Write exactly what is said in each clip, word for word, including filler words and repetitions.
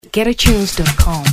get a tunes dot com.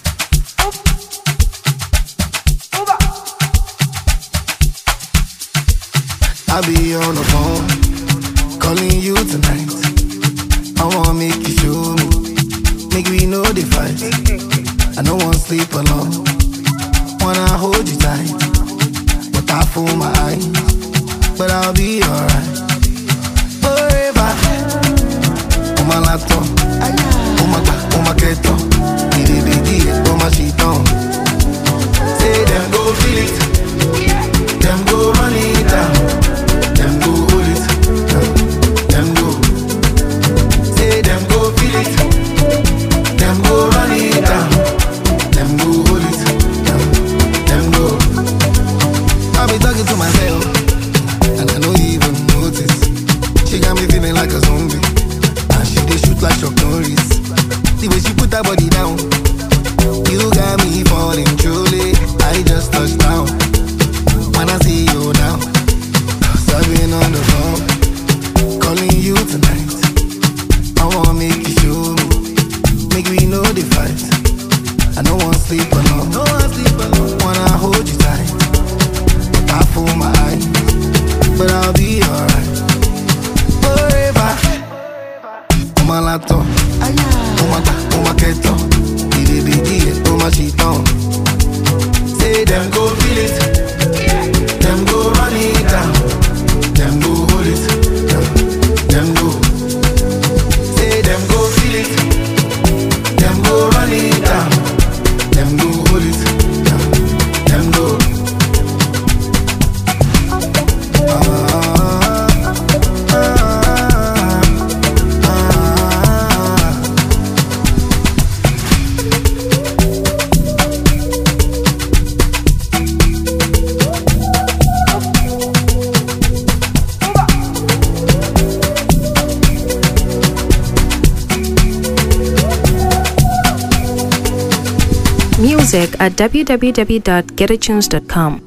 I'll be on the phone, calling you tonight. I wanna make you show me, make we know the fight. I don't wanna sleep alone, wanna hold you tight, but I fool my eyes, but I'll be alright. Forever, on my laptop, on my back, on my keto, baby, baby, on my sheet on. Say them go feel it, them go run it down. Them go hold it, them go. Say them go feel it, them go run it down. Them go hold it, them go. I be talking to myself, and I don't even notice. She got me feeling like a zombie, and she dey shoot like Chuck Norris. The way she put her body down, you got me falling truly. I just touched down, when I see you now. I've been on the phone, calling you tonight. I wanna make you show me, make we know the fight. I don't wanna sleep alone, no wanna sleep alone. Wanna hold you tight, but I fool my eyes, but I'll be alright. Forever, on my laptop, on my back, on my keto, baby, baby, on my sheet on. Say them go feel it, them go run it down. Them go hold it, them go. Say them go feel it, them go run it down. Them go hold it, them go. Ah, ah, ah, ah. Music at w w w dot get a tunes dot com.